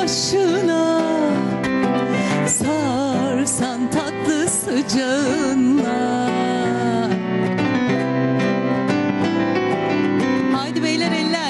başına, sarsan tatlı sıcağınla. Haydi beyler eller.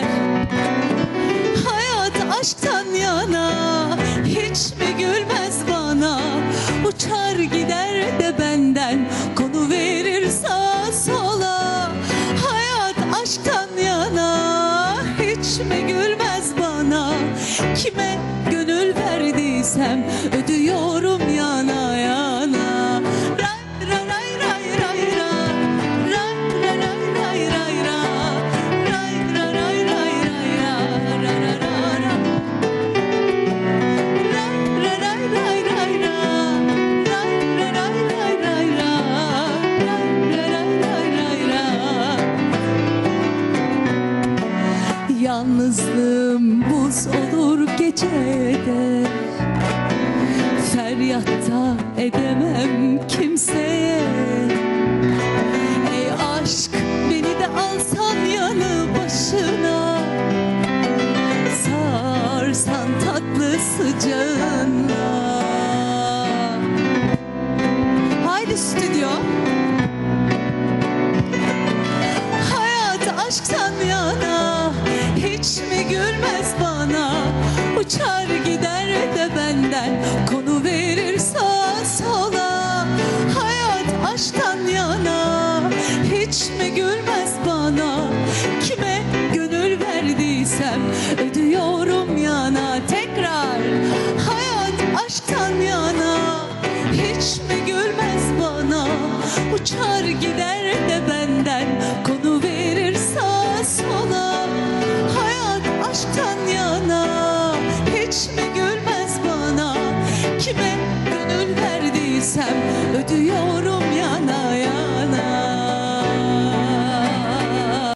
Hayat aşktan yana, hiç mi gülmez bana? Uçar gider de benden, konu verir sağa sola. Hayat aşktan yana, hiç mi gülmez bana? Kime gönül verdiysem ödüyorum yana yana. Ray ray ray ray ray, ray ray ray ray ray, ray ray ray ray ray, ra ra ra ra. Ray ray ray ray ray, ray ray ray ray ray, ray ray ray ray. Yalnızlığım buz olur gecede, feryatta edemem kimseye. Ey aşk, beni de alsan yanı başına, sarsan tatlı sıcağınla. Haydi stüdyo. Hayat aşktan yana, hiç mi gülmez bana? Uçar gider de benden, konu verir sağa sola. Hayat aşktan yana, hiç mi gülmez bana? Kime gönül verdiysem ödüyorum yana. Tekrar. Hayat aşktan yana, hiç mi gülmez bana? Uçar gider de benden, konu verir sağa sola. Hayat aşktan yana, hiç mi gülmez bana? Kime gönül verdiysem ödüyorum